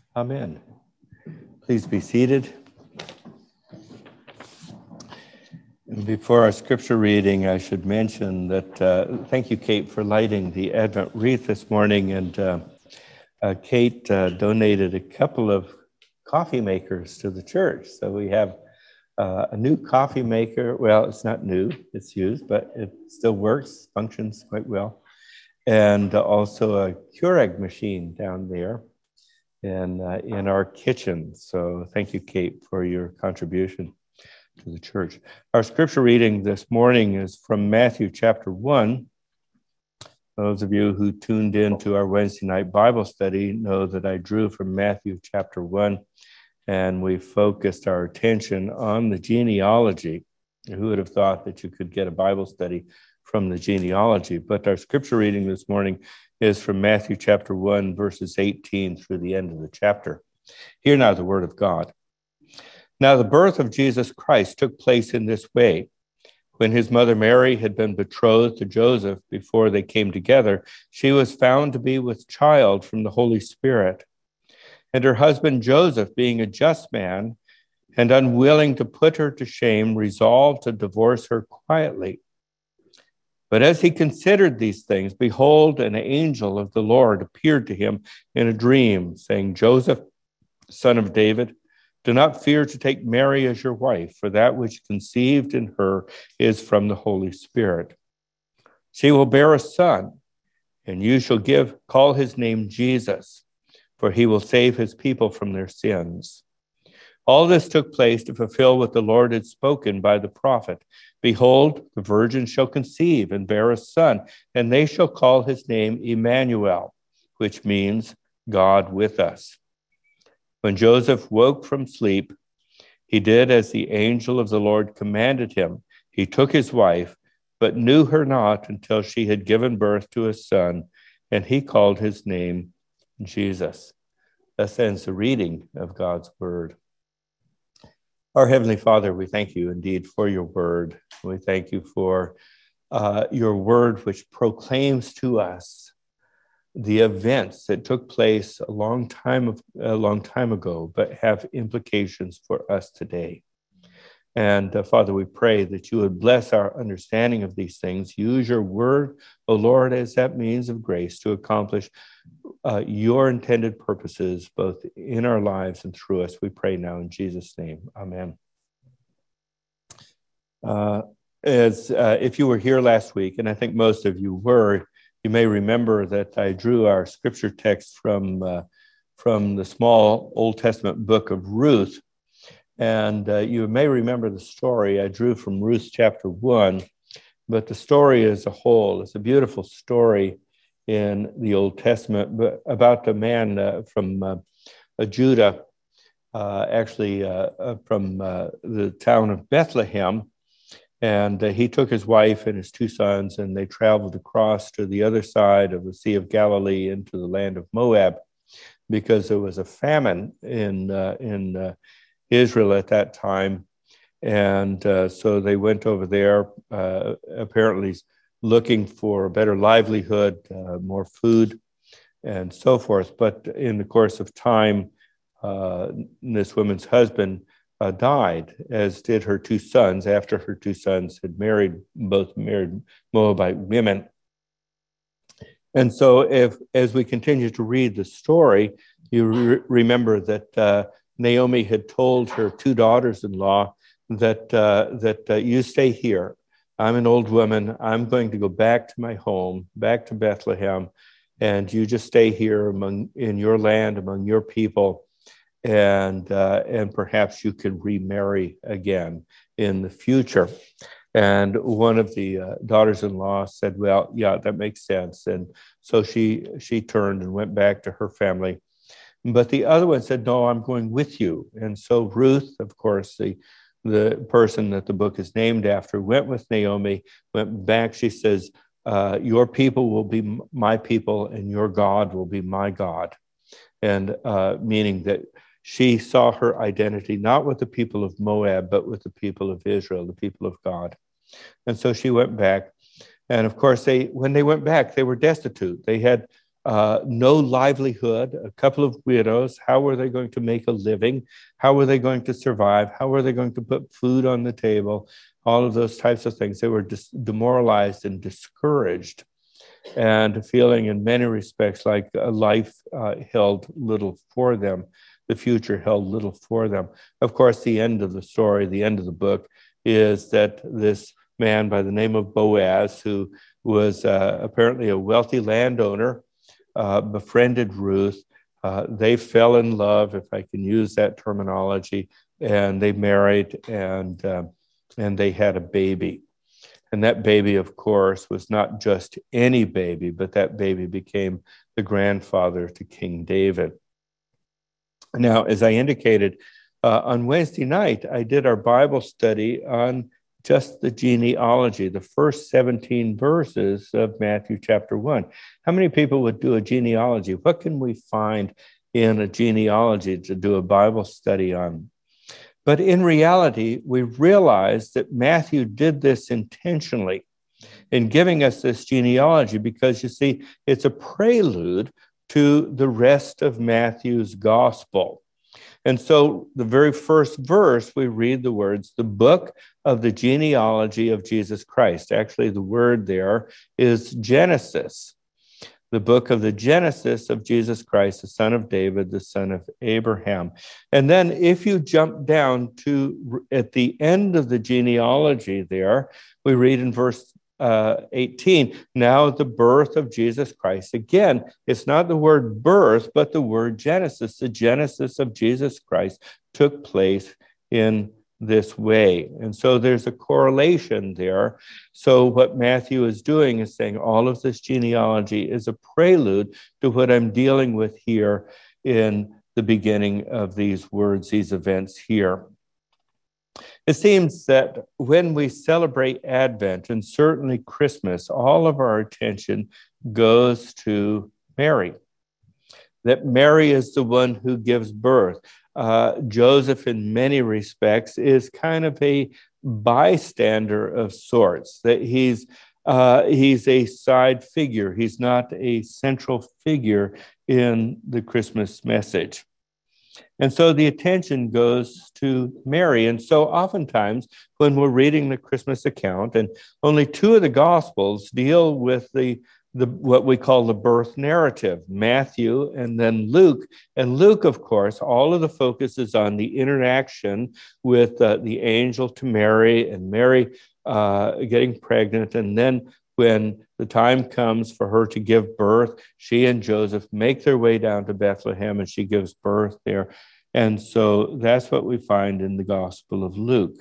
Amen. Please be seated. Before our scripture reading, I should mention that thank you, Kate, for lighting the Advent wreath this morning. And Kate donated a couple of coffee makers to the church. So we have a new coffee maker. Well, it's not new, it's used, but it still works, functions quite well. And also a Keurig machine down there in our kitchen. So thank you, Kate, for your contribution to the church. Our scripture reading this morning is from Matthew chapter 1. Those of you who tuned in to our Wednesday night Bible study know that I drew from Matthew chapter 1, and we focused our attention on the genealogy. Who would have thought that you could get a Bible study from the genealogy? But our scripture reading this morning is from Matthew chapter 1, verses 18 through the end of the chapter. Hear now the word of God. Now the birth of Jesus Christ took place in this way. When his mother Mary had been betrothed to Joseph before they came together, she was found to be with child from the Holy Spirit. And her husband Joseph, being a just man and unwilling to put her to shame, resolved to divorce her quietly. But as he considered these things, behold, an angel of the Lord appeared to him in a dream, saying, Joseph, son of David, do not fear to take Mary as your wife, for that which conceived in her is from the Holy Spirit. She will bear a son, and you shall call his name Jesus, for he will save his people from their sins. All this took place to fulfill what the Lord had spoken by the prophet. Behold, the virgin shall conceive and bear a son, and they shall call his name Emmanuel, which means God with us. When Joseph woke from sleep, he did as the angel of the Lord commanded him. He took his wife, but knew her not until she had given birth to a son, and he called his name Jesus. Thus ends the reading of God's word. Our Heavenly Father, we thank you indeed for your word. We thank you for your word which proclaims to us the events that took place a long time ago, but have implications for us today. And Father, we pray that you would bless our understanding of these things. Use your word, O Lord, as that means of grace to accomplish your intended purposes, both in our lives and through us. We pray now in Jesus' name. Amen. If you were here last week, and I think most of you were, you may remember that I drew our scripture text from the small Old Testament book of Ruth. And you may remember the story I drew from Ruth chapter 1, but the story as a whole is a beautiful story in the Old Testament about a man from Judah, actually from the town of Bethlehem. And he took his wife and his two sons, and they traveled across to the other side of the Sea of Galilee into the land of Moab, because there was a famine in Israel at that time. And so they went over there, apparently looking for a better livelihood, more food, and so forth. But in the course of time, this woman's husband died, as did her two sons, after her two sons had both married Moabite women. And so as we continue to read the story, you remember that Naomi had told her two daughters-in-law that you stay here. I'm an old woman. I'm going to go back to my home, back to Bethlehem, and you just stay here in your land, among your people, and perhaps you can remarry again in the future. And one of the daughters-in-law said, well, yeah, that makes sense. And so she turned and went back to her family. But the other one said, no, I'm going with you. And so Ruth, of course, the person that the book is named after, went with Naomi, went back. She says, your people will be my people and your God will be my God. And meaning that she saw her identity not with the people of Moab, but with the people of Israel, the people of God. And so she went back. And of course, when they went back, they were destitute. They had no livelihood, a couple of widows. How were they going to make a living? How were they going to survive? How were they going to put food on the table? All of those types of things. They were demoralized and discouraged, and feeling in many respects like life held little for them. The future held little for them. Of course, the end of the story, the end of the book, is that this man by the name of Boaz, who was apparently a wealthy landowner, befriended Ruth. They fell in love, if I can use that terminology, and they married, and they had a baby. And that baby, of course, was not just any baby, but that baby became the grandfather to King David. Now, as I indicated, on Wednesday night, I did our Bible study on just the genealogy, the first 17 verses of Matthew chapter 1. How many people would do a genealogy? What can we find in a genealogy to do a Bible study on? But in reality, we realize that Matthew did this intentionally in giving us this genealogy because, you see, it's a prelude to the rest of Matthew's gospel. And so the very first verse, we read the words, the book of the genealogy of Jesus Christ. Actually, the word there is Genesis. The book of the Genesis of Jesus Christ, the son of David, the son of Abraham. And then if you jump down to at the end of the genealogy there, we read in verse 18, now the birth of Jesus Christ. Again, it's not the word birth, but the word Genesis. The Genesis of Jesus Christ took place in this way. And so there's a correlation there. So what Matthew is doing is saying all of this genealogy is a prelude to what I'm dealing with here in the beginning of these words, these events here. It seems that when we celebrate Advent, and certainly Christmas, all of our attention goes to Mary. That Mary is the one who gives birth. Joseph, in many respects, is kind of a bystander of sorts, that he's a side figure. He's not a central figure in the Christmas message. And so the attention goes to Mary. And so oftentimes when we're reading the Christmas account, and only two of the Gospels deal with the what we call the birth narrative, Matthew and then Luke. And Luke, of course, all of the focus is on the interaction with the angel to Mary and Mary getting pregnant. And then when the time comes for her to give birth, she and Joseph make their way down to Bethlehem and she gives birth there. And so that's what we find in the Gospel of Luke.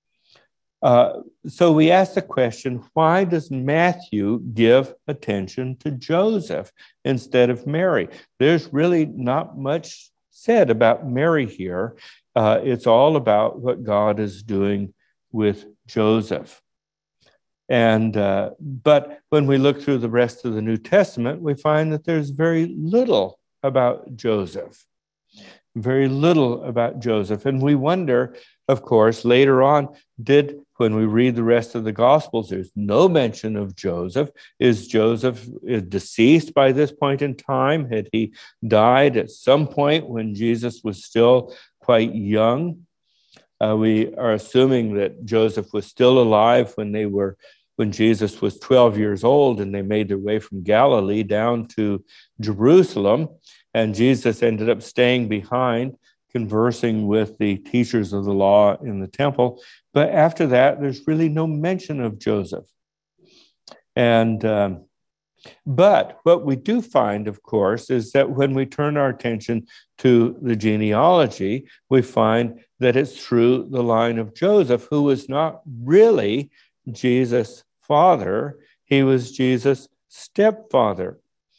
So we ask the question, why does Matthew give attention to Joseph instead of Mary? There's really not much said about Mary here. It's all about what God is doing with Joseph. And but when we look through the rest of the New Testament, we find that there's very little about Joseph. Very little about Joseph. And we wonder, of course, later on, when we read the rest of the Gospels, there's no mention of Joseph. Is Joseph deceased by this point in time? Had he died at some point when Jesus was still quite young? We are assuming that Joseph was still alive when Jesus was 12 years old and they made their way from Galilee down to Jerusalem. And Jesus ended up staying behind, conversing with the teachers of the law in the temple. But after that, there's really no mention of Joseph. And but what we do find, of course, is that when we turn our attention to the genealogy, we find that it's through the line of Joseph, who was not really Jesus' father. He was Jesus' stepfather.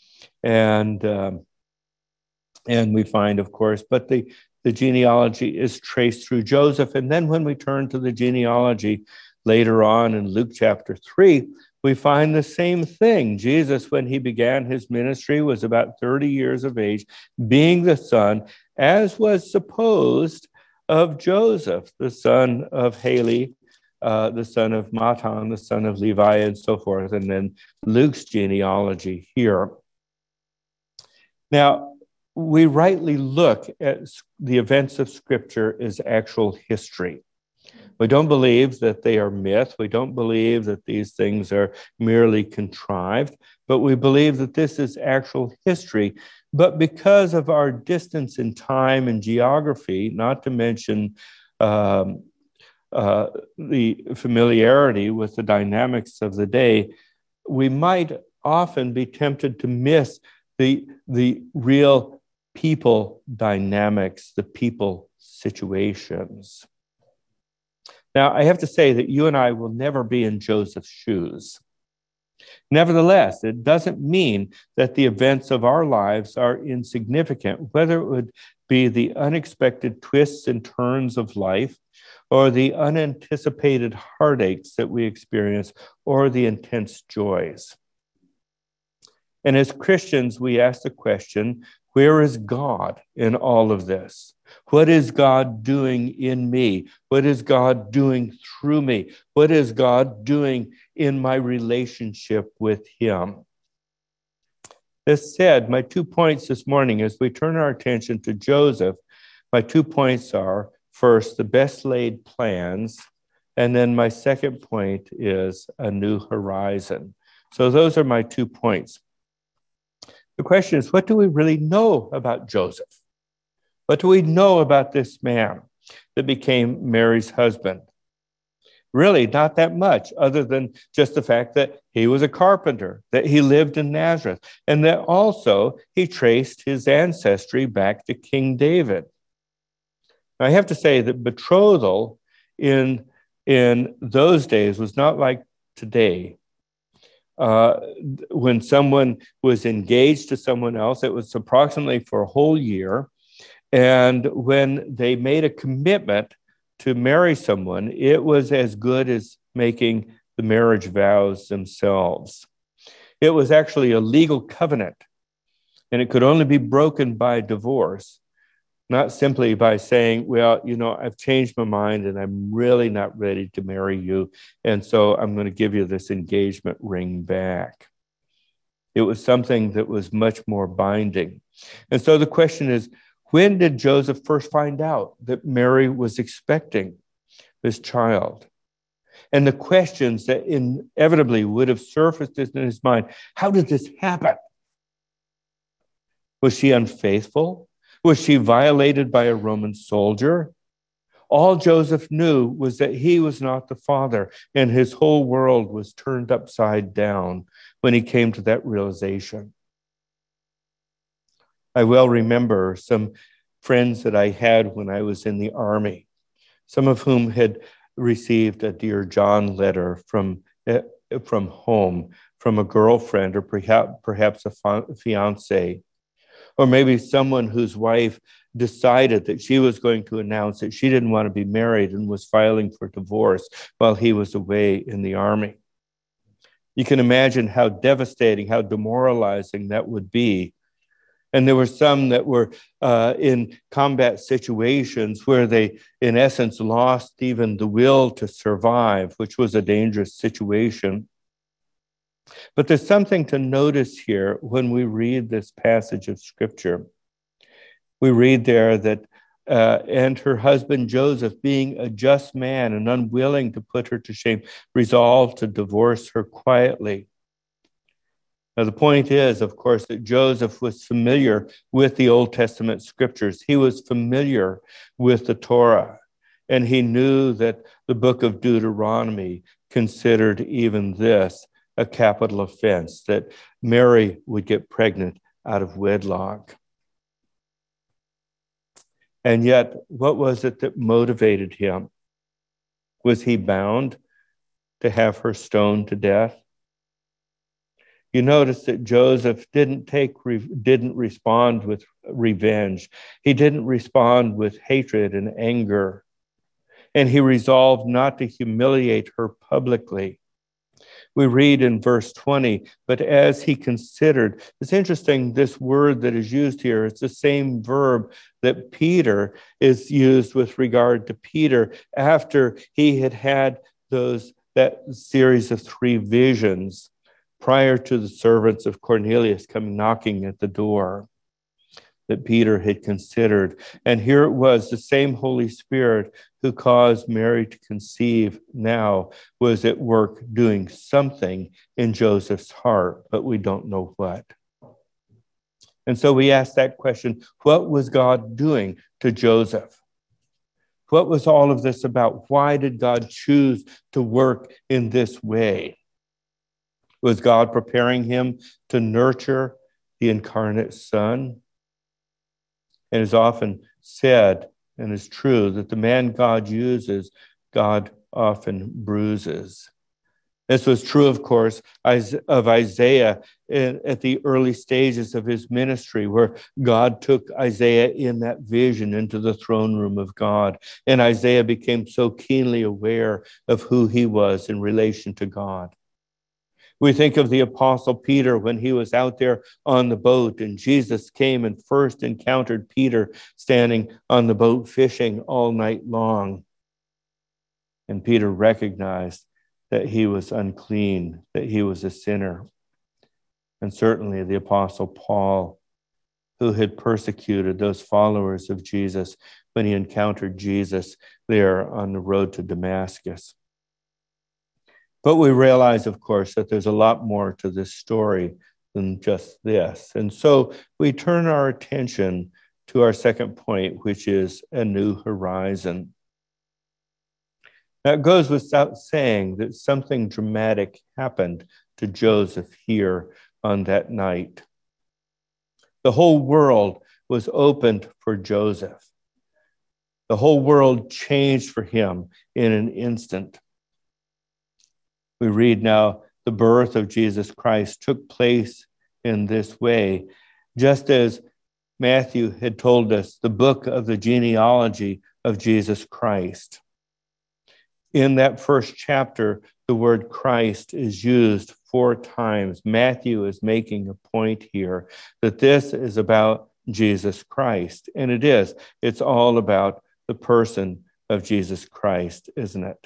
And we find, of course, but the genealogy is traced through Joseph. And then when we turn to the genealogy later on in Luke chapter 3, we find the same thing. Jesus, when he began his ministry, was about 30 years of age, being the son, as was supposed, of Joseph, the son of Haley, the son of Matan, the son of Levi, and so forth. And then Luke's genealogy here. Now, we rightly look at the events of Scripture as actual history. We don't believe that they are myth. We don't believe that these things are merely contrived, but we believe that this is actual history. But because of our distance in time and geography, not to mention the familiarity with the dynamics of the day, we might often be tempted to miss the real people dynamics, the people situations. Now, I have to say that you and I will never be in Joseph's shoes. Nevertheless, it doesn't mean that the events of our lives are insignificant, whether it would be the unexpected twists and turns of life, or the unanticipated heartaches that we experience, or the intense joys. And as Christians, we ask the question, where is God in all of this? What is God doing in me? What is God doing through me? What is God doing in my relationship with Him? This said, my 2 points this morning, as we turn our attention to Joseph, my 2 points are, first, the best laid plans, and then my second point is a new horizon. So those are my 2 points. The question is, what do we really know about Joseph? What do we know about this man that became Mary's husband? Really, not that much, other than just the fact that he was a carpenter, that he lived in Nazareth, and that also he traced his ancestry back to King David. Now, I have to say that betrothal in those days was not like today. When someone was engaged to someone else, it was approximately for a whole year. And when they made a commitment to marry someone, it was as good as making the marriage vows themselves. It was actually a legal covenant, and it could only be broken by divorce, not simply by saying, well, I've changed my mind and I'm really not ready to marry you, and so I'm going to give you this engagement ring back. It was something that was much more binding. And so the question is, when did Joseph first find out that Mary was expecting this child? And the questions that inevitably would have surfaced in his mind, how did this happen? Was she unfaithful? Was she violated by a Roman soldier? All Joseph knew was that he was not the father, and his whole world was turned upside down when he came to that realization. I well remember some friends that I had when I was in the Army, some of whom had received a Dear John letter from home, from a girlfriend, or perhaps a fiance, or maybe someone whose wife decided that she was going to announce that she didn't want to be married and was filing for divorce while he was away in the Army. You can imagine how devastating, how demoralizing that would be. And there were some that were in combat situations where they, in essence, lost even the will to survive, which was a dangerous situation. But there's something to notice here when we read this passage of Scripture. We read there that, and her husband Joseph, being a just man and unwilling to put her to shame, resolved to divorce her quietly. Now, the point is, of course, that Joseph was familiar with the Old Testament scriptures. He was familiar with the Torah, and he knew that the book of Deuteronomy considered even this a capital offense, that Mary would get pregnant out of wedlock. And yet, what was it that motivated him? Was he bound to have her stoned to death? You notice that Joseph didn't respond with revenge. He didn't respond with hatred and anger. And he resolved not to humiliate her publicly. We read in verse 20, but as he considered, it's interesting, this word that is used here, it's the same verb that Peter is used with regard to Peter after he had that series of 3 visions prior to the servants of Cornelius coming knocking at the door. that Peter had considered. And here it was, the same Holy Spirit who caused Mary to conceive now was at work doing something in Joseph's heart, but we don't know what. And so we ask that question, what was God doing to Joseph? What was all of this about? Why did God choose to work in this way? Was God preparing him to nurture the incarnate Son? It is often said, and is true, that the man God uses, God often bruises. This was true, of course, of Isaiah at the early stages of his ministry, where God took Isaiah in that vision into the throne room of God. And Isaiah became so keenly aware of who he was in relation to God. We think of the Apostle Peter when he was out there on the boat, and Jesus came and first encountered Peter standing on the boat fishing all night long. And Peter recognized that he was unclean, that he was a sinner. And certainly the Apostle Paul, who had persecuted those followers of Jesus when he encountered Jesus there on the road to Damascus. But we realize, of course, that there's a lot more to this story than just this. And so we turn our attention to our second point, which is a new horizon. Now, it goes without saying that something dramatic happened to Joseph here on that night. The whole world was opened for Joseph. The whole world changed for him in an instant. We read now, the birth of Jesus Christ took place in this way, just as Matthew had told us, the book of the genealogy of Jesus Christ. In that first chapter, the word Christ is used 4 times. Matthew is making a point here that this is about Jesus Christ. And it is. It's all about the person of Jesus Christ, isn't it?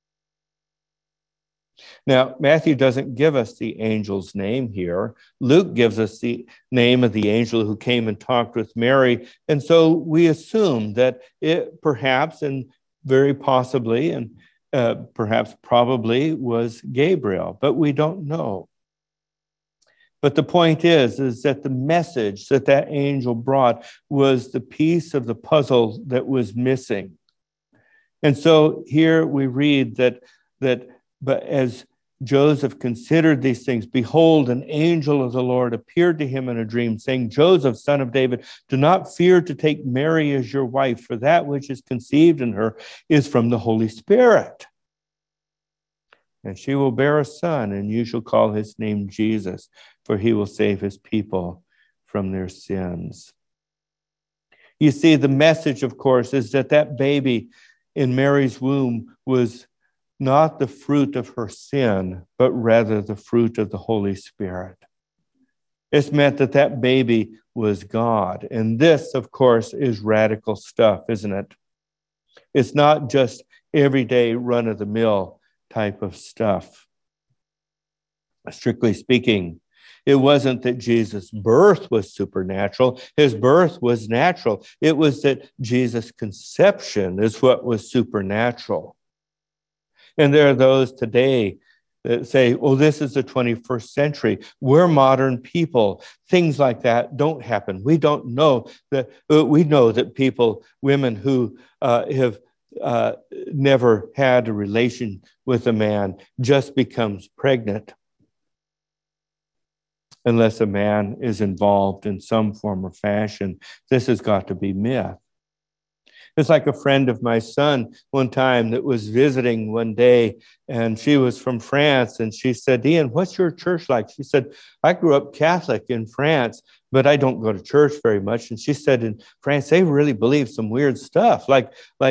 Now, Matthew doesn't give us the angel's name here. Luke gives us the name of the angel who came and talked with Mary. And so we assume that it perhaps and very possibly and perhaps probably was Gabriel, but we don't know. But the point is that the message that that angel brought was the piece of the puzzle that was missing. And so here we read that but as Joseph considered these things, behold, an angel of the Lord appeared to him in a dream, saying, Joseph, son of David, do not fear to take Mary as your wife, for that which is conceived in her is from the Holy Spirit. And she will bear a son, and you shall call his name Jesus, for he will save his people from their sins. You see, the message, of course, is that that baby in Mary's womb was not the fruit of her sin, but rather the fruit of the Holy Spirit. It's meant that that baby was God. And this, of course, is radical stuff, isn't it? It's not just everyday run-of-the-mill type of stuff. Strictly speaking, it wasn't that Jesus' birth was supernatural. His birth was natural. It was that Jesus' conception is what was supernatural. And there are those today that say, oh, this is the 21st century. We're modern people. Things like that don't happen. We don't know that. We know that women who have never had a relation with a man just becomes pregnant unless a man is involved in some form or fashion. This has got to be myth. It's like a friend of my son one time that was visiting one day, and she was from France, and she said, Ian, what's your church like? She said, I grew up Catholic in France, but I don't go to church very much. And she said, in France, they really believe some weird stuff, like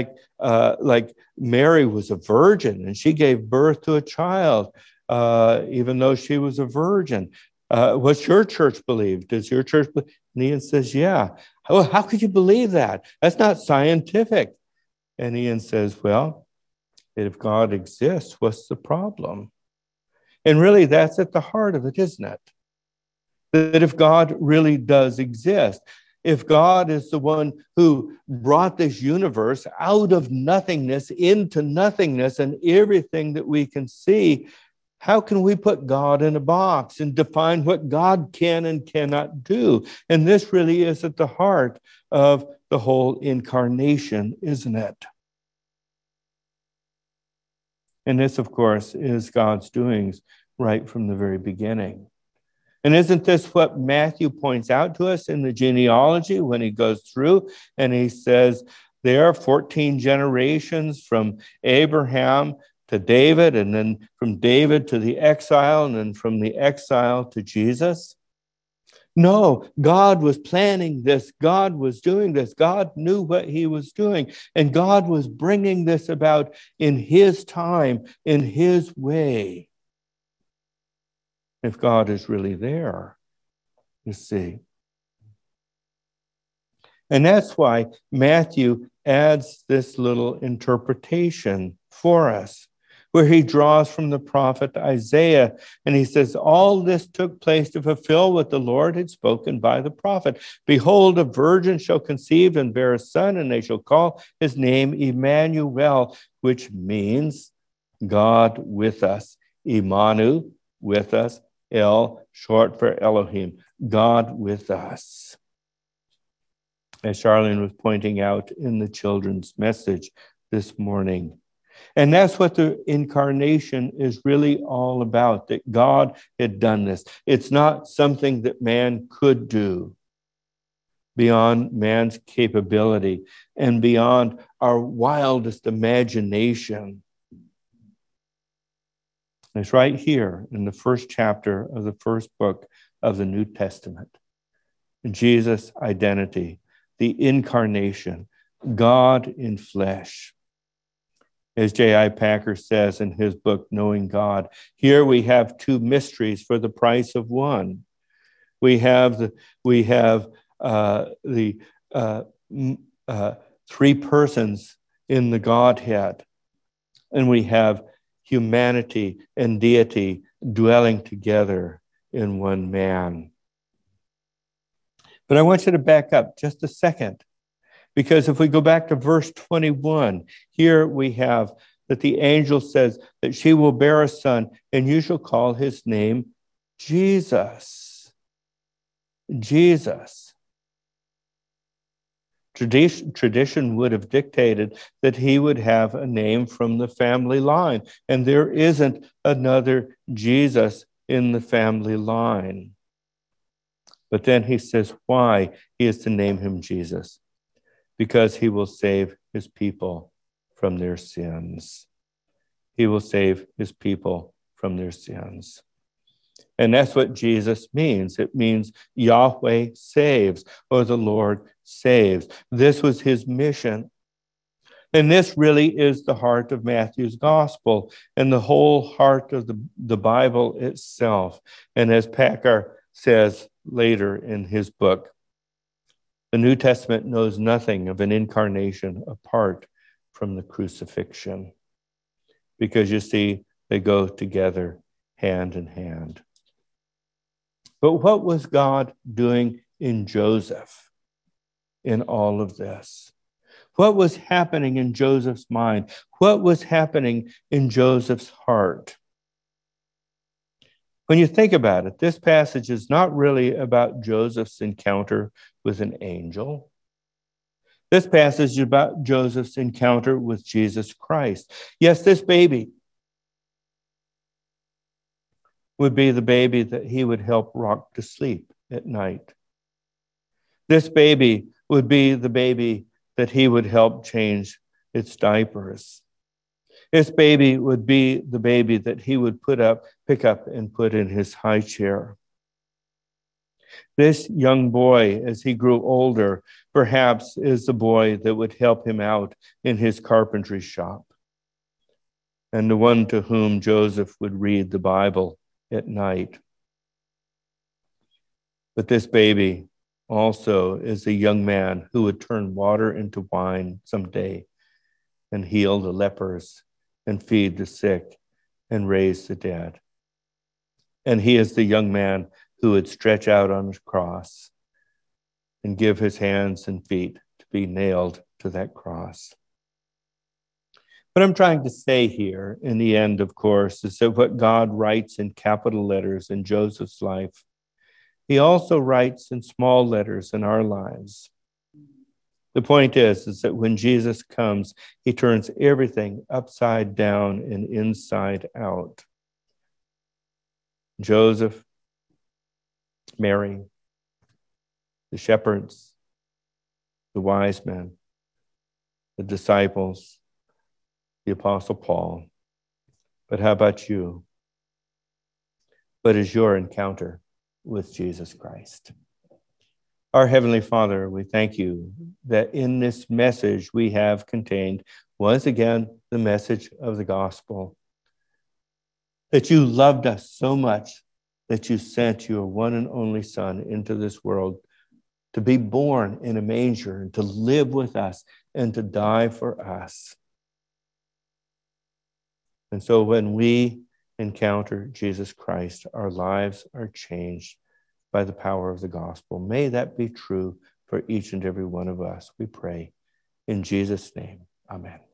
Mary was a virgin, and she gave birth to a child, even though she was a virgin. What's your church believe? Does your church believe? And Ian says, yeah. Well, how could you believe that? That's not scientific. And Ian says, well, if God exists, what's the problem? And really, that's at the heart of it, isn't it? That if God really does exist, if God is the one who brought this universe out of nothingness into nothingness and everything that we can see, how can we put God in a box and define what God can and cannot do? And this really is at the heart of the whole incarnation, isn't it? And this, of course, is God's doings right from the very beginning. And isn't this what Matthew points out to us in the genealogy when he goes through and he says, there are 14 generations from Abraham to David, and then from David to the exile, and then from the exile to Jesus? No, God was planning this. God was doing this. God knew what he was doing. And God was bringing this about in his time, in his way. If God is really there, you see. And that's why Matthew adds this little interpretation for us, where he draws from the prophet Isaiah, and he says, all this took place to fulfill what the Lord had spoken by the prophet. Behold, a virgin shall conceive and bear a son, and they shall call his name Emmanuel, which means God with us. Imanu, with us. El, short for Elohim, God with us. As Charlene was pointing out in the children's message this morning. And that's what the incarnation is really all about, that God had done this. It's not something that man could do beyond man's capability and beyond our wildest imagination. It's right here in the first chapter of the first book of the New Testament. Jesus' identity, the incarnation, God in flesh. As J.I. Packer says in his book, Knowing God, here we have two mysteries for the price of one. We have the three persons in the Godhead, and we have humanity and deity dwelling together in one man. But I want you to back up just a second, because if we go back to verse 21, here we have that the angel says that she will bear a son, and you shall call his name Jesus. Jesus. Tradition would have dictated that he would have a name from the family line, and there isn't another Jesus in the family line. But then he says why he is to name him Jesus, because he will save his people from their sins. He will save his people from their sins. And that's what Jesus means. It means Yahweh saves, or the Lord saves. This was his mission. And this really is the heart of Matthew's gospel and the whole heart of the Bible itself. And as Packer says later in his book, the New Testament knows nothing of an incarnation apart from the crucifixion. Because you see, they go together hand in hand. But what was God doing in Joseph in all of this? What was happening in Joseph's mind? What was happening in Joseph's heart? When you think about it, this passage is not really about Joseph's encounter with an angel. This passage is about Joseph's encounter with Jesus Christ. Yes, this baby would be the baby that he would help rock to sleep at night. This baby would be the baby that he would help change its diapers. This baby would be the baby that he would pick up and put in his high chair. This young boy, as he grew older, perhaps is the boy that would help him out in his carpentry shop, and the one to whom Joseph would read the Bible at night. But this baby also is a young man who would turn water into wine someday and heal the lepers and feed the sick and raise the dead. And he is the young man who would stretch out on his cross and give his hands and feet to be nailed to that cross. What I'm trying to say here in the end, of course, is that what God writes in capital letters in Joseph's life, he also writes in small letters in our lives. The point is that when Jesus comes, he turns everything upside down and inside out. Joseph, Mary, the shepherds, the wise men, the disciples, the Apostle Paul. But how about you? What is your encounter with Jesus Christ? Our Heavenly Father, we thank you that in this message we have contained, once again, the message of the gospel. That you loved us so much that you sent your one and only Son into this world to be born in a manger and to live with us and to die for us. And so when we encounter Jesus Christ, our lives are changed by the power of the gospel. May that be true for each and every one of us, we pray. In Jesus' name, amen.